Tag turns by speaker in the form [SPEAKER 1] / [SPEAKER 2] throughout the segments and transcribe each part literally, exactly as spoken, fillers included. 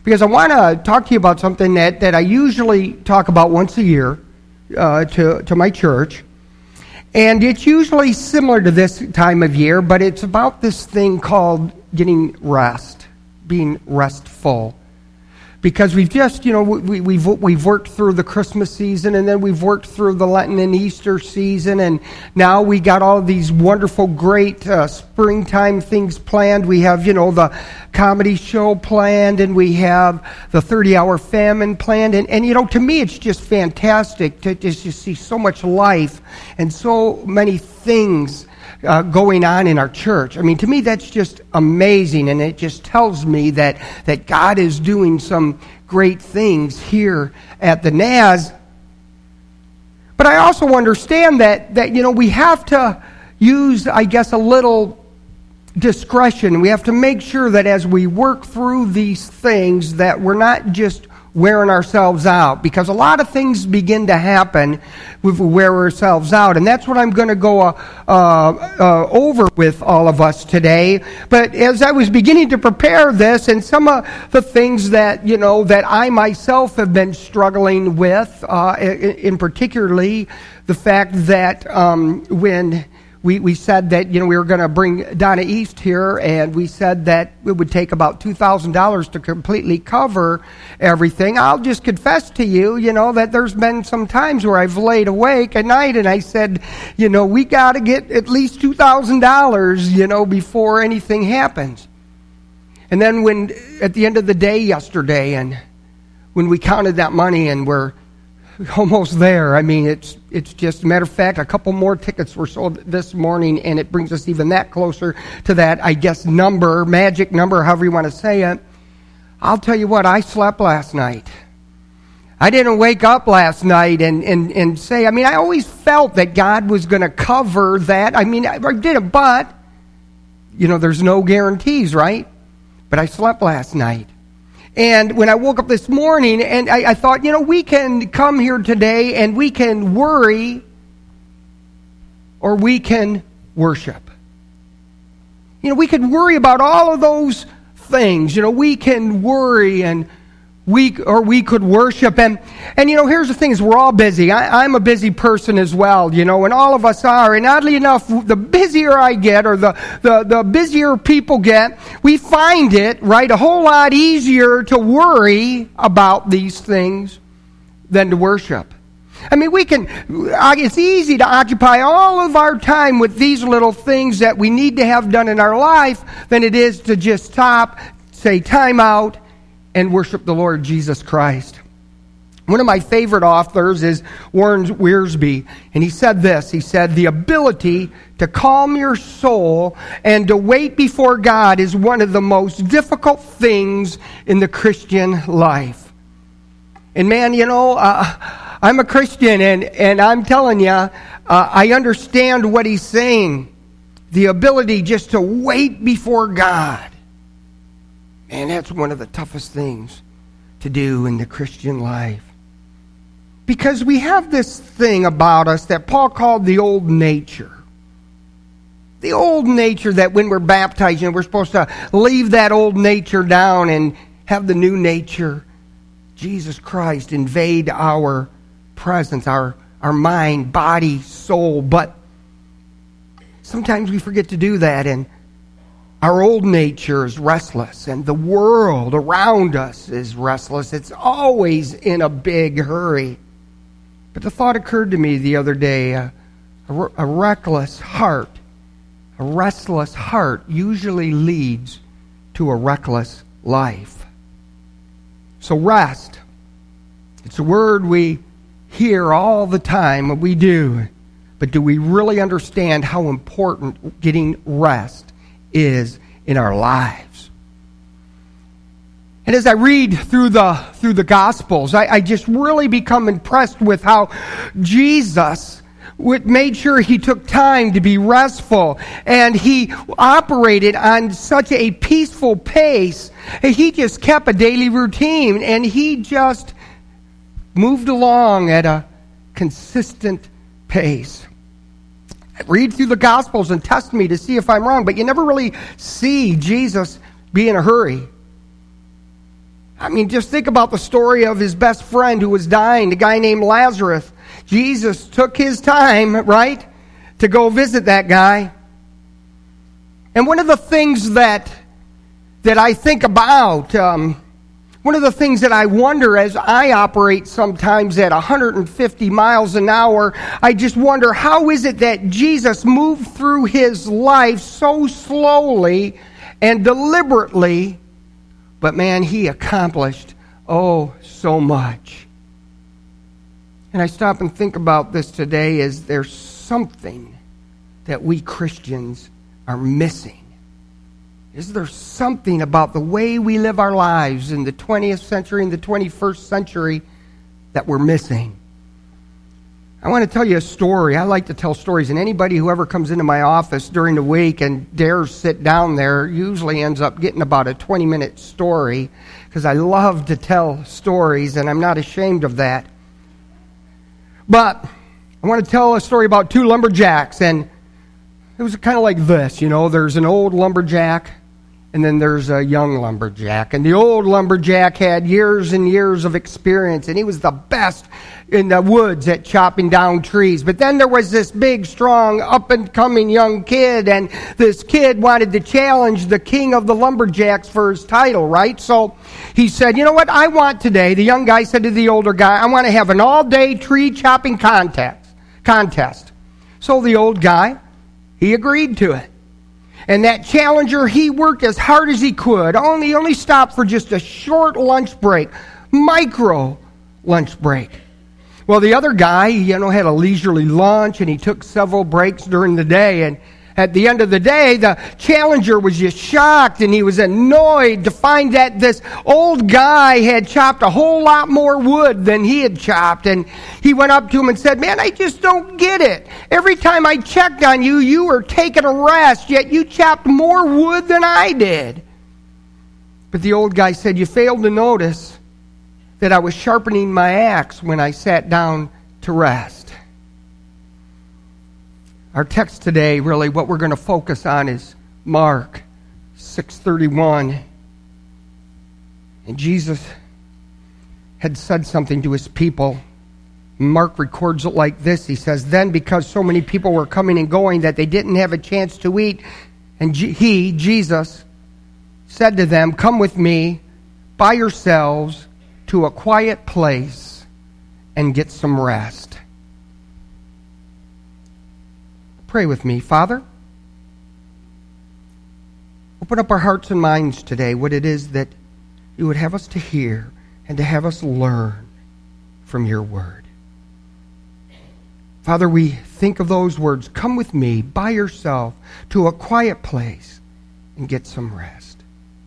[SPEAKER 1] because I want to talk to you about something that, that I usually talk about once a year uh, to, to my church. And it's usually similar to this time of year, but it's about this thing called getting rest, being restful. Because we've just, you know, we, we've we've worked through the Christmas season, and then we've worked through the Lenten and Easter season, and now we got all these wonderful, great uh, springtime things planned. We have, you know, the comedy show planned, and we have the thirty-hour famine planned, and, and you know, to me, it's just fantastic to just, just see so much life and so many things Uh, going on in our church. I mean, to me, that's just amazing, and it just tells me that, that God is doing some great things here at the N A S. But I also understand that, that you know, we have to use, I guess, a little discretion. We have to make sure that as we work through these things that we're not just wearing ourselves out, because a lot of things begin to happen if we wear ourselves out, and that's what I'm going to go uh, uh, over with all of us today. But as I was beginning to prepare this, and some of the things that you know that I myself have been struggling with, uh, in, in particularly the fact that um, when We we said that, you know, we were going to bring Donna East here, and we said that it would take about two thousand dollars to completely cover everything. I'll just confess to you, you know, that there's been some times where I've laid awake at night and I said, you know, we got to get at least two thousand dollars, you know, before anything happens. And then when, at the end of the day yesterday, and when we counted that money and we're almost there. I mean, it's it's just a matter of fact, a couple more tickets were sold this morning, and it brings us even that closer to that, I guess, number, magic number, however you want to say it. I'll tell you what, I slept last night. I didn't wake up last night and, and, and say, I mean, I always felt that God was going to cover that. I mean, I didn't, but, you know, there's no guarantees, right? But I slept last night. And when I woke up this morning, and I, I thought, you know, we can come here today and we can worry or we can worship. You know, we could worry about all of those things. You know, we can worry and we or we could worship. And, and you know, here's the thing is we're all busy. I, I'm a busy person as well, you know, and all of us are. And oddly enough, the busier I get or the, the, the busier people get, we find it, right, a whole lot easier to worry about these things than to worship. I mean, we can, it's easy to occupy all of our time with these little things that we need to have done in our life than it is to just stop, say time out, and worship the Lord Jesus Christ. One of my favorite authors is Warren Wiersbe, and he said this, he said, the ability to calm your soul and to wait before God is one of the most difficult things in the Christian life. And man, you know, uh, I'm a Christian, and, and I'm telling you, uh, I understand what he's saying. The ability just to wait before God. And that's one of the toughest things to do in the Christian life. Because we have this thing about us that Paul called the old nature. The old nature that when we're baptized, you know, we're supposed to leave that old nature down and have the new nature, Jesus Christ, invade our presence, our, our mind, body, soul. But sometimes we forget to do that, and our old nature is restless, and the world around us is restless. It's always in a big hurry. But the thought occurred to me the other day, uh, a, a reckless heart, a restless heart usually leads to a reckless life. So rest, it's a word we hear all the time, we do. But do we really understand how important getting rest is in our lives? And as I read through the through the Gospels, I, I just really become impressed with how Jesus made sure he took time to be restful, and he operated on such a peaceful pace. He just kept a daily routine, and he just moved along at a consistent pace. Read through the Gospels and test me to see if I'm wrong, but you never really see Jesus be in a hurry. I mean, just think about the story of his best friend who was dying, the guy named Lazarus. Jesus took his time, right, to go visit that guy. And one of the things that that I think about, um, one of the things that I wonder as I operate sometimes at one hundred fifty miles an hour, I just wonder, how is it that Jesus moved through his life so slowly and deliberately, but man, he accomplished, oh, so much. And I stop and think about this today, is there's something that we Christians are missing. Is there something about the way we live our lives in the twentieth century and the twenty-first century that we're missing? I want to tell you a story. I like to tell stories, and anybody who ever comes into my office during the week and dares sit down there usually ends up getting about a twenty-minute story, because I love to tell stories, and I'm not ashamed of that. But I want to tell a story about two lumberjacks, and it was kind of like this, you know, there's an old lumberjack, and then there's a young lumberjack. And the old lumberjack had years and years of experience, and he was the best in the woods at chopping down trees. But then there was this big, strong, up-and-coming young kid, and this kid wanted to challenge the king of the lumberjacks for his title, right? So he said, you know what, I want today, the young guy said to the older guy, I want to have an all-day tree-chopping contest. contest. So the old guy, he agreed to it. And that challenger, he worked as hard as he could. Only, only stopped for just a short lunch break. Micro lunch break. Well, the other guy, you know, had a leisurely lunch, and he took several breaks during the day. And at the end of the day, the challenger was just shocked, and he was annoyed to find that this old guy had chopped a whole lot more wood than he had chopped. And he went up to him and said, man, I just don't get it. Every time I checked on you, you were taking a rest, yet you chopped more wood than I did. But the old guy said, you failed to notice that I was sharpening my axe when I sat down to rest. Our text today, really, what we're going to focus on is Mark six thirty-one. And Jesus had said something to his people. Mark records it like this. He says, then because so many people were coming and going that they didn't have a chance to eat, and he, Jesus, said to them, come with me by yourselves to a quiet place and get some rest. Pray with me. Father, open up our hearts and minds today, what it is that you would have us to hear and to have us learn from your word. Father, we think of those words, come with me by yourself to a quiet place and get some rest.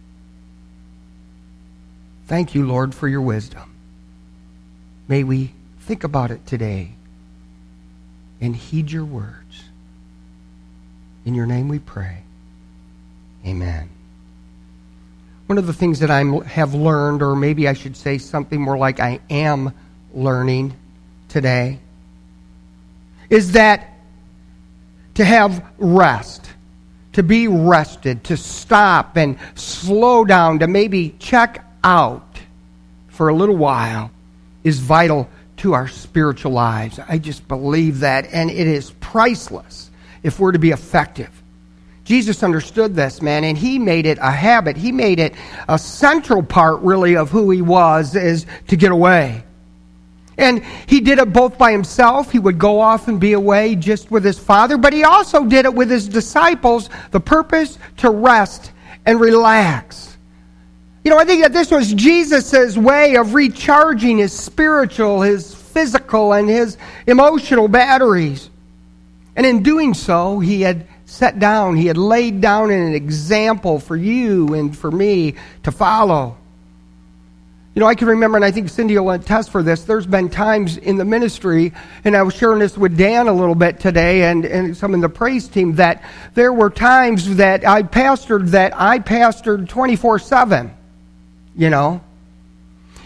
[SPEAKER 1] Thank you, Lord, for your wisdom. May we think about it today and heed your words. In your name we pray. Amen. One of the things that I have learned, or maybe I should say something more like I am learning today, is that to have rest, to be rested, to stop and slow down, to maybe check out for a little while is vital to our spiritual lives. I just believe that, and it is priceless if we're to be effective. Jesus understood this, man, and he made it a habit. He made it a central part, really, of who he was, is to get away. And he did it both by himself. He would go off and be away just with his Father, but he also did it with his disciples, the purpose to rest and relax. You know, I think that this was Jesus' way of recharging his spiritual, his physical, and his emotional batteries. And in doing so, he had set down, he had laid down an example for you and for me to follow. You know, I can remember, and I think Cindy will attest for this, there's been times in the ministry, and I was sharing this with Dan a little bit today and, and some in the praise team, that there were times that I pastored that I pastored twenty-four seven, you know.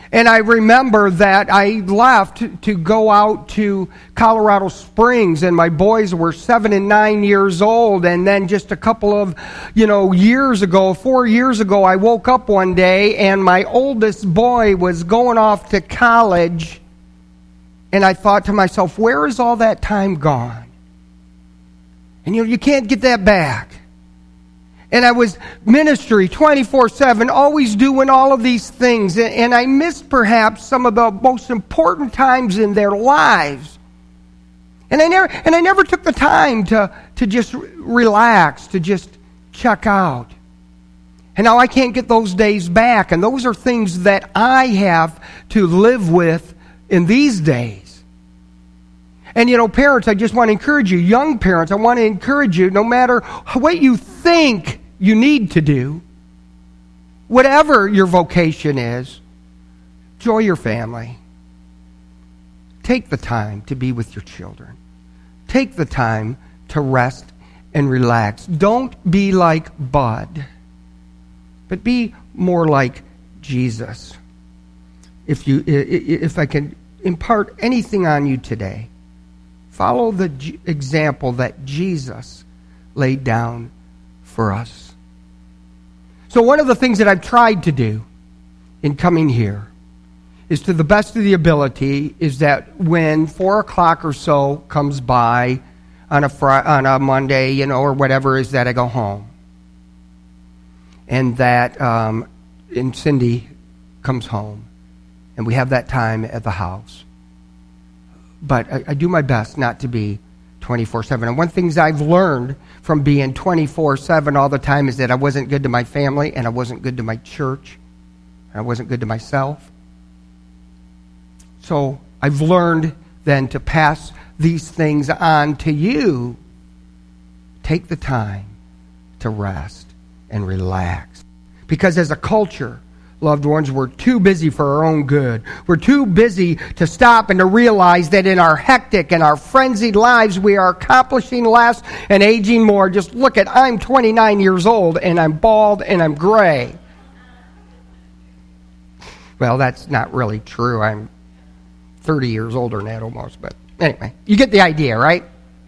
[SPEAKER 1] And I remember that I left to go out to Colorado Springs, and my boys were seven and nine years old. And then just a couple of, you know, years ago, four years ago, I woke up one day and my oldest boy was going off to college. And I thought to myself, where is all that time gone? And you know, you can't get that back. And I was ministry twenty-four seven, always doing all of these things. And I missed perhaps some of the most important times in their lives. And I never and I never took the time to, to just relax, to just check out. And now I can't get those days back. And those are things that I have to live with in these days. And you know, parents, I just want to encourage you, young parents, I want to encourage you, no matter what you think you need to do, whatever your vocation is, enjoy your family. Take the time to be with your children. Take the time to rest and relax. Don't be like Bud, but be more like Jesus. If you, if I can impart anything on you today, follow the G- example that Jesus laid down for us. So one of the things that I've tried to do in coming here is, to the best of the ability, is that when four o'clock or so comes by on a fr- on a Monday, you know, or whatever, is that I go home. And that um, and Cindy comes home, and we have that time at the house. But I, I do my best not to be twenty-four seven. And one of the things I've learned from being twenty-four seven all the time is that I wasn't good to my family, and I wasn't good to my church, and I wasn't good to myself. So I've learned then to pass these things on to you. Take the time to rest and relax. Because as a culture, loved ones, we're too busy for our own good. We're too busy to stop and to realize that in our hectic and our frenzied lives, we are accomplishing less and aging more. Just look at, I'm twenty-nine years old, and I'm bald, and I'm gray. Well, that's not really true. I'm thirty years older than that almost. But anyway, you get the idea, right?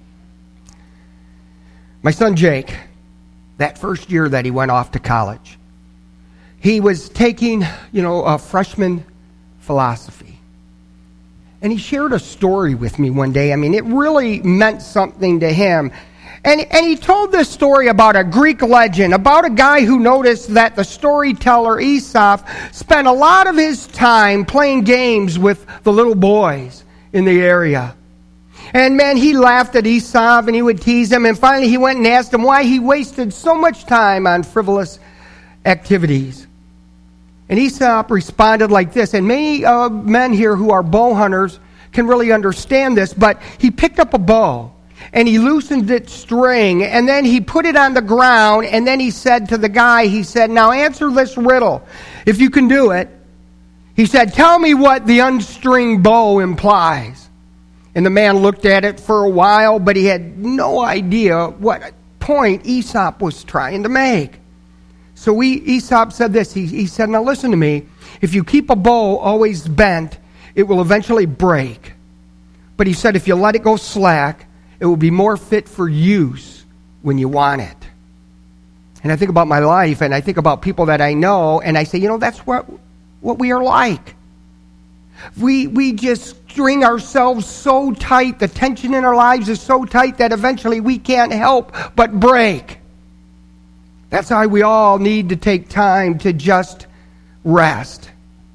[SPEAKER 1] My son Jake, that first year that he went off to college, he was taking, you know, a freshman philosophy. And he shared a story with me one day. I mean, it really meant something to him. And, and he told this story about a Greek legend, about a guy who noticed that the storyteller Aesop spent a lot of his time playing games with the little boys in the area. And man, he laughed at Aesop and he would tease him. And finally he went and asked him why he wasted so much time on frivolous activities. And Aesop responded like this, and many uh, men here who are bow hunters can really understand this, but he picked up a bow, and he loosened its string, and then he put it on the ground, and then he said to the guy, he said, now answer this riddle, if you can do it. He said, tell me what the unstringed bow implies. And the man looked at it for a while, but he had no idea what point Aesop was trying to make. So we, Aesop said this, he, he said, now listen to me, if you keep a bow always bent, it will eventually break. But he said, if you let it go slack, it will be more fit for use when you want it. And I think about my life, and I think about people that I know, and I say, you know, that's what, what we are like. We, we just string ourselves so tight, the tension in our lives is so tight that eventually we can't help but break. That's why we all need to take time to just rest.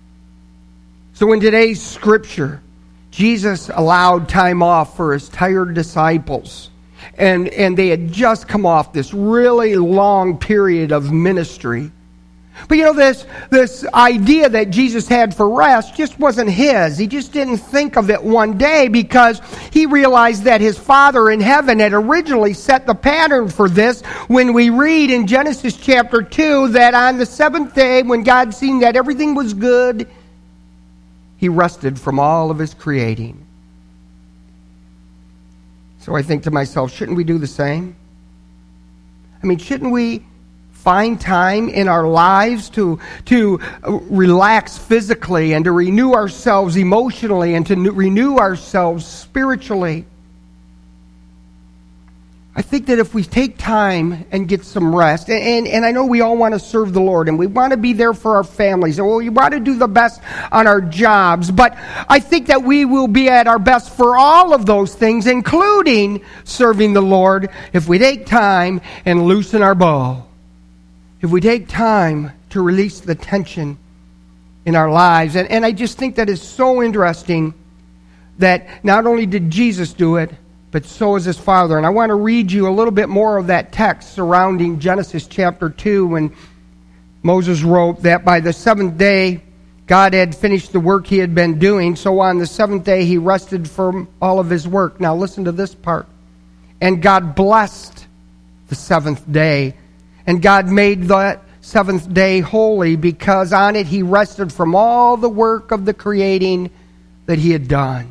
[SPEAKER 1] So in today's scripture, Jesus allowed time off for his tired disciples. And, and they had just come off this really long period of ministry. But you know, this, this idea that Jesus had for rest just wasn't his. He just didn't think of it one day because he realized that his Father in heaven had originally set the pattern for this when we read in Genesis chapter two that on the seventh day, when God seen that everything was good, he rested from all of his creating. So I think to myself, shouldn't we do the same? I mean, shouldn't we find time in our lives to, to relax physically and to renew ourselves emotionally and to renew ourselves spiritually. I think that if we take time and get some rest, and, and, and I know we all want to serve the Lord, and we want to be there for our families, and we want to do the best on our jobs, but I think that we will be at our best for all of those things, including serving the Lord, if we take time and loosen our bow. If we take time to release the tension in our lives. And, and I just think that is so interesting that not only did Jesus do it, but so is his Father. And I want to read you a little bit more of that text surrounding Genesis chapter two, when Moses wrote that by the seventh day God had finished the work he had been doing, so on the seventh day he rested from all of his work. Now listen to this part. And God blessed the seventh day, and God made that seventh day holy, because on it he rested from all the work of the creating that he had done.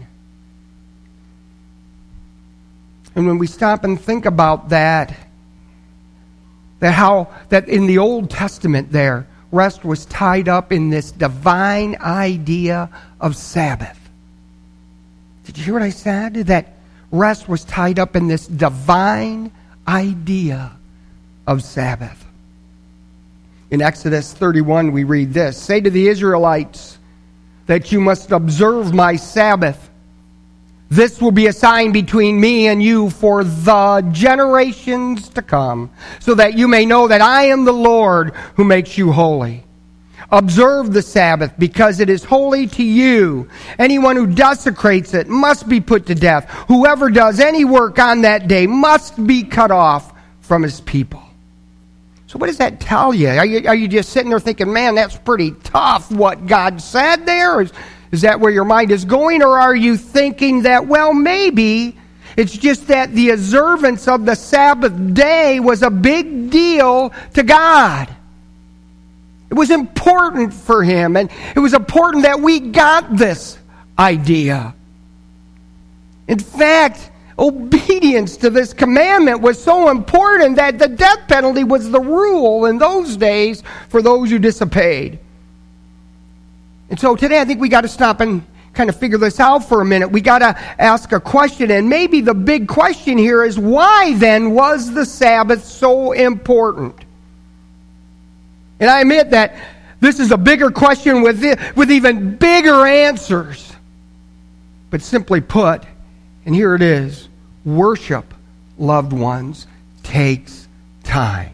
[SPEAKER 1] And when we stop and think about that, that how that in the Old Testament there, rest was tied up in this divine idea of Sabbath. Did you hear what I said? That rest was tied up in this divine idea of Sabbath. In Exodus thirty-one, we read this: "Say to the Israelites that you must observe my Sabbath. This will be a sign between me and you for the generations to come, so that you may know that I am the Lord who makes you holy. Observe the Sabbath, because it is holy to you. Anyone who desecrates it must be put to death. Whoever does any work on that day must be cut off from his people." So what does that tell you? Are you, are you just sitting there thinking, man, that's pretty tough what God said there? Is, is that where your mind is going? Or are you thinking that, well, maybe it's just that the observance of the Sabbath day was a big deal to God? It was important for him, and it was important that we got this idea. In fact, obedience to this commandment was so important that the death penalty was the rule in those days for those who disobeyed. And so today I think we got to stop and kind of figure this out for a minute. We got to ask a question, and maybe the big question here is, why then was the Sabbath so important? And I admit that this is a bigger question with, with even bigger answers. But simply put, and here it is, worship, loved ones, takes time.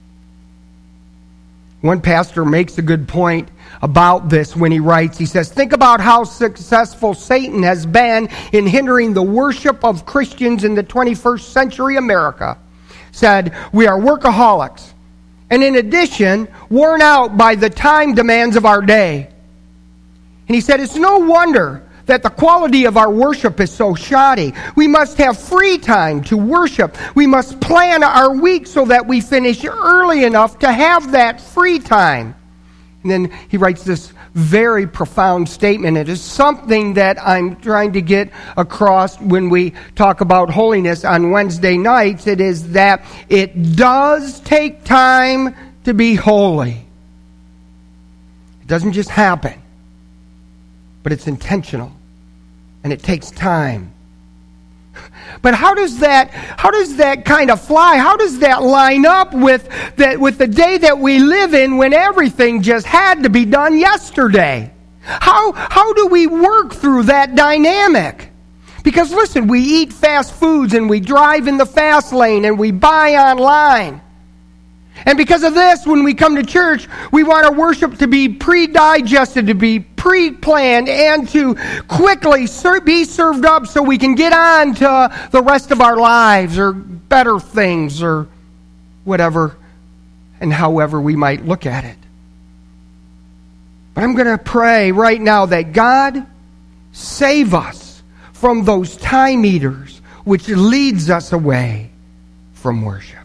[SPEAKER 1] One pastor makes a good point about this when he writes, he says, "Think about how successful Satan has been in hindering the worship of Christians in the twenty-first century America." Said, "We are workaholics, and in addition, worn out by the time demands of our day." And he said, "It's no wonder that the quality of our worship is so shoddy. We must have free time to worship. We must plan our week so that we finish early enough to have that free time." And then he writes this very profound statement. It is something that I'm trying to get across when we talk about holiness on Wednesday nights. It is that it does take time to be holy. It doesn't just happen, but it's intentional, and it takes time. But how does that how does that kind of fly? How does that line up with the, with the day that we live in, when everything just had to be done yesterday? How how do we work through that dynamic? Because listen, we eat fast foods, and we drive in the fast lane, and we buy online. And because of this, when we come to church, we want our worship to be pre-digested, to be pre-planned, and to quickly ser- be served up so we can get on to the rest of our lives, or better things, or whatever and however we might look at it. But I'm going to pray right now that God save us from those time eaters which leads us away from worship.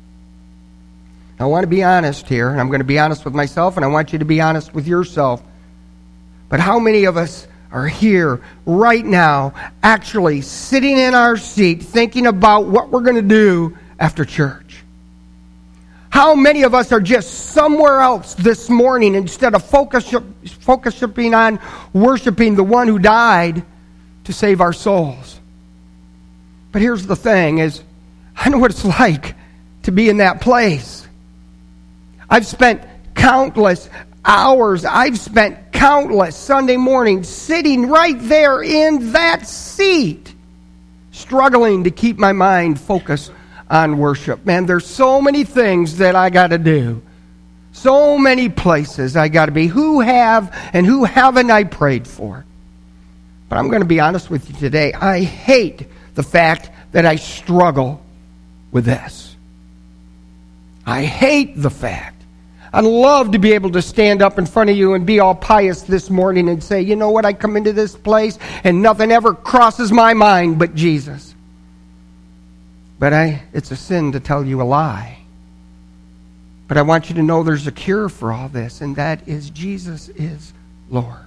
[SPEAKER 1] I want to be honest here, and I'm going to be honest with myself, and I want you to be honest with yourself. But how many of us are here right now, actually sitting in our seat, thinking about what we're going to do after church? How many of us are just somewhere else this morning instead of focus, focusing on worshiping the one who died to save our souls? But here's the thing is, I know what it's like to be in that place. I've spent countless hours, I've spent countless Sunday mornings sitting right there in that seat, struggling to keep my mind focused on worship. Man, there's so many things that I got to do. So many places I got to be. Who have and who haven't I prayed for? But I'm going to be honest with you today. I hate the fact that I struggle with this. I hate the fact. I'd love to be able to stand up in front of you and be all pious this morning and say, you know what, I come into this place and nothing ever crosses my mind but Jesus. But I, it's a sin to tell you a lie. But I want you to know there's a cure for all this, and that is Jesus is Lord.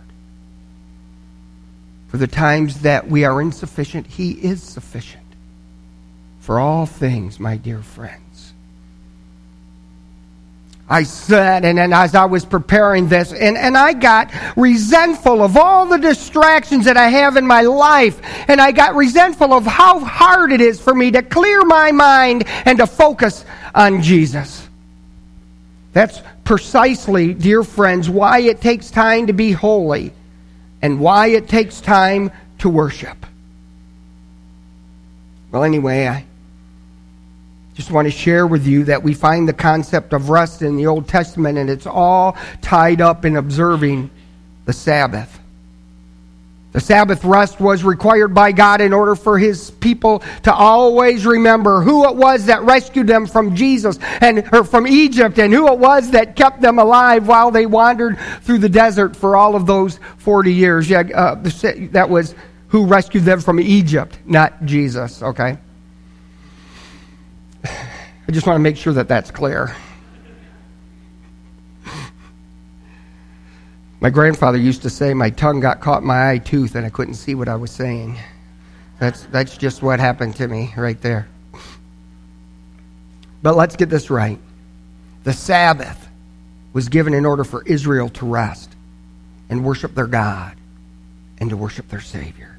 [SPEAKER 1] For the times that we are insufficient, He is sufficient. For all things, my dear friends. I said, and, and as I was preparing this, and, and I got resentful of all the distractions that I have in my life, and I got resentful of how hard it is for me to clear my mind and to focus on Jesus. That's precisely, dear friends, why it takes time to be holy, and why it takes time to worship. Well, anyway, I just want to share with you that we find the concept of rest in the Old Testament, and it's all tied up in observing the Sabbath. The Sabbath rest was required by God in order for His people to always remember who it was that rescued them from Jesus and or from Egypt, and who it was that kept them alive while they wandered through the desert for all of those forty years. Yeah, uh, that was who rescued them from Egypt, not Jesus. Okay. I just want to make sure that that's clear. My grandfather used to say my tongue got caught in my eye tooth and I couldn't see what I was saying. That's that's just what happened to me right there. But let's get this right. The Sabbath was given in order for Israel to rest and worship their God and to worship their Savior.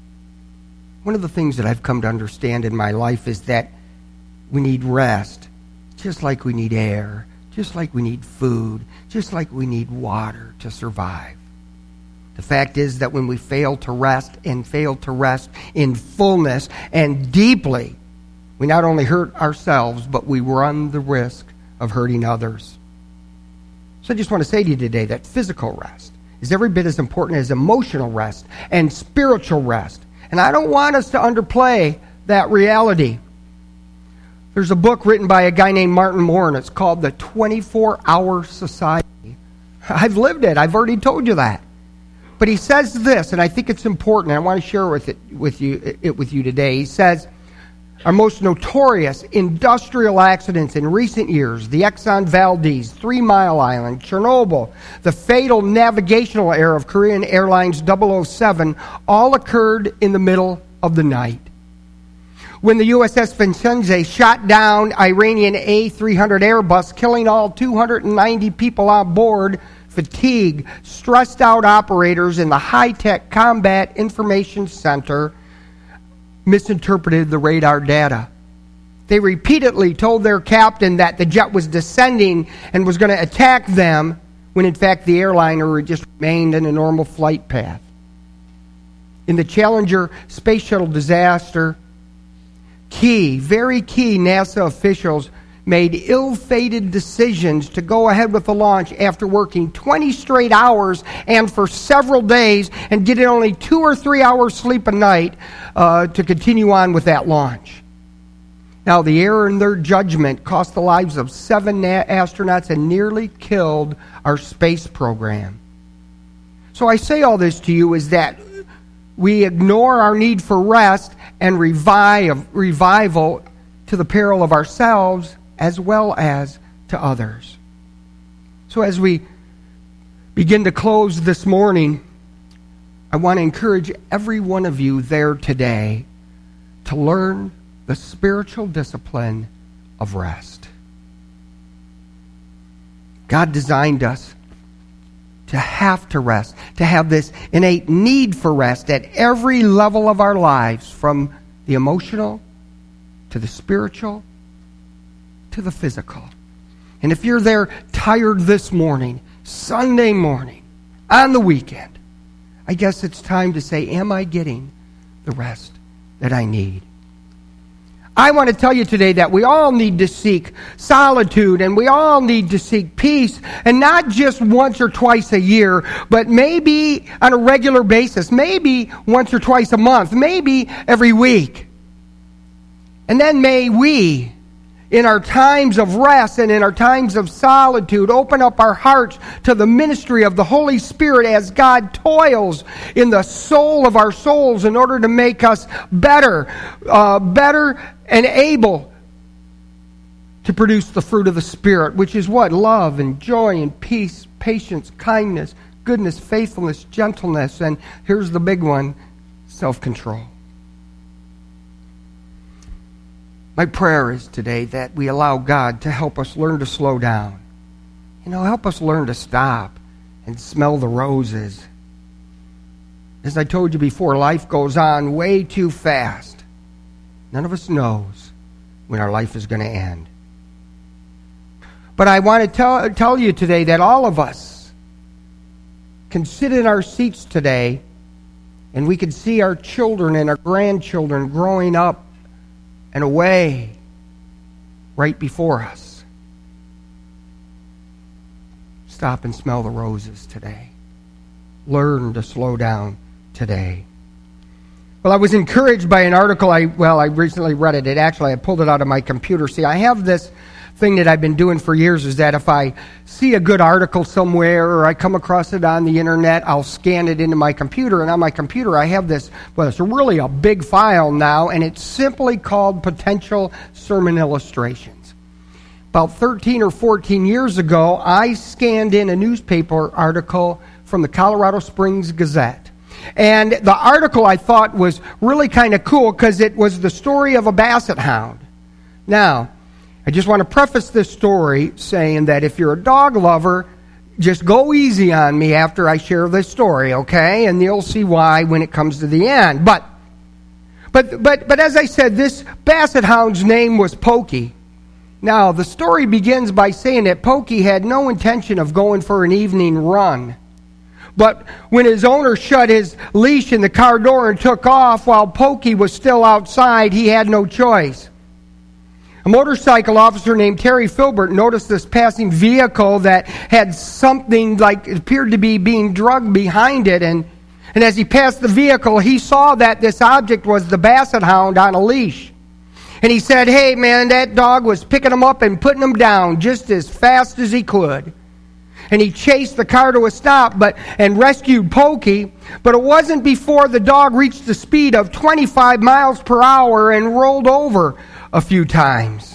[SPEAKER 1] One of the things that I've come to understand in my life is that we need rest, just like we need air, just like we need food, just like we need water to survive. The fact is that when we fail to rest and fail to rest in fullness and deeply, we not only hurt ourselves, but we run the risk of hurting others. So I just want to say to you today that physical rest is every bit as important as emotional rest and spiritual rest. And I don't want us to underplay that reality. There's a book written by a guy named Martin Moore, and it's called The twenty-four hour Society. I've lived it. I've already told you that. But he says this, and I think it's important. I want to share with it with you it with you today. He says, our most notorious industrial accidents in recent years, the Exxon Valdez, Three Mile Island, Chernobyl, the fatal navigational error of Korean Airlines double oh seven, all occurred in the middle of the night. When the U S S Vincennes shot down Iranian A three hundred Airbus, killing all two hundred ninety people on board, fatigue, stressed out operators in the high-tech Combat Information Center misinterpreted the radar data. They repeatedly told their captain that the jet was descending and was going to attack them, when in fact the airliner just remained in a normal flight path. In the Challenger space shuttle disaster, Key, very key NASA officials made ill-fated decisions to go ahead with the launch after working twenty straight hours and for several days and getting only two or three hours sleep a night uh, to continue on with that launch. Now, the error in their judgment cost the lives of seven na- astronauts and nearly killed our space program. So I say all this to you is that we ignore our need for rest and revive, revival to the peril of ourselves as well as to others. So as we begin to close this morning, I want to encourage every one of you there today to learn the spiritual discipline of rest. God designed us to have to rest, to have this innate need for rest at every level of our lives, from the emotional to the spiritual to the physical. And if you're there tired this morning, Sunday morning, on the weekend, I guess it's time to say, am I getting the rest that I need? I want to tell you today that we all need to seek solitude, and we all need to seek peace, and not just once or twice a year, but maybe on a regular basis, maybe once or twice a month, maybe every week. And then may we, in our times of rest and in our times of solitude, open up our hearts to the ministry of the Holy Spirit as God toils in the soul of our souls in order to make us better, uh, better and able to produce the fruit of the Spirit, which is what? Love and joy and peace, patience, kindness, goodness, faithfulness, gentleness, and here's the big one, self-control. My prayer is today that we allow God to help us learn to slow down. You know, help us learn to stop and smell the roses. As I told you before, life goes on way too fast. None of us knows when our life is going to end. But I want to tell, tell you today that all of us can sit in our seats today and we can see our children and our grandchildren growing up and away right before us. Stop and smell the roses today. Learn to slow down today. Well, I was encouraged by an article. I well, I recently read it. It actually, I pulled it out of my computer. See, I have this thing that I've been doing for years, is that if I see a good article somewhere or I come across it on the internet, I'll scan it into my computer. And on my computer, I have this, well, it's really a big file now, and it's simply called Potential Sermon Illustrations. About thirteen or fourteen years ago, I scanned in a newspaper article from the Colorado Springs Gazette. And the article I thought was really kind of cool because it was the story of a basset hound. Now, I just want to preface this story saying that if you're a dog lover, just go easy on me after I share this story, okay? And you'll see why when it comes to the end. But, but, but, but as I said, this basset hound's name was Pokey. Now, the story begins by saying that Pokey had no intention of going for an evening run. But when his owner shut his leash in the car door and took off while Pokey was still outside, he had no choice. A motorcycle officer named Terry Filbert noticed this passing vehicle that had something like it appeared to be being drugged behind it. And, and as he passed the vehicle, he saw that this object was the basset hound on a leash. And he said, "Hey, man, that dog was picking him up and putting him down just as fast as he could." And he chased the car to a stop but and rescued Pokey. But it wasn't before the dog reached the speed of twenty-five miles per hour and rolled over a few times.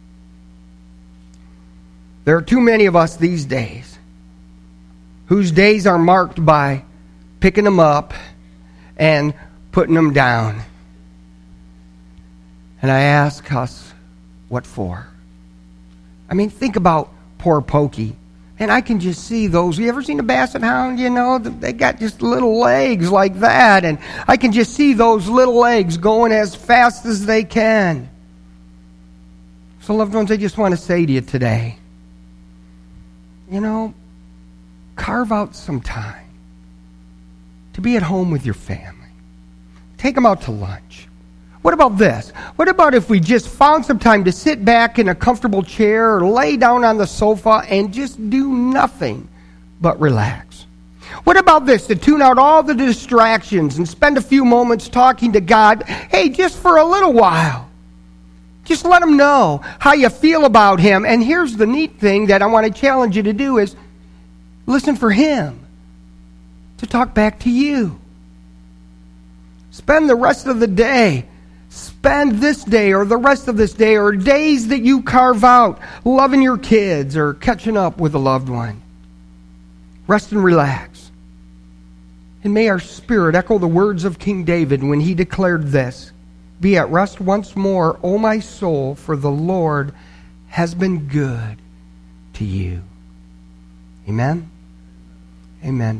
[SPEAKER 1] There are too many of us these days whose days are marked by picking them up and putting them down. And I ask us, what for? I mean, think about poor Pokey. And I can just see those. You ever seen a basset hound? You know, they got just little legs like that. And I can just see those little legs going as fast as they can. So, loved ones, I just want to say to you today, you know, carve out some time to be at home with your family. Take them out to lunch. What about this? What about if we just found some time to sit back in a comfortable chair or lay down on the sofa and just do nothing but relax? What about this? To tune out all the distractions and spend a few moments talking to God, hey, just for a little while. Just let him know how you feel about him. And here's the neat thing that I want to challenge you to do is listen for him to talk back to you. Spend the rest of the day, spend this day or the rest of this day or days that you carve out loving your kids or catching up with a loved one. Rest and relax. And may our spirit echo the words of King David when he declared this: "Be at rest once more, O my soul, for the Lord has been good to you." Amen? Amen.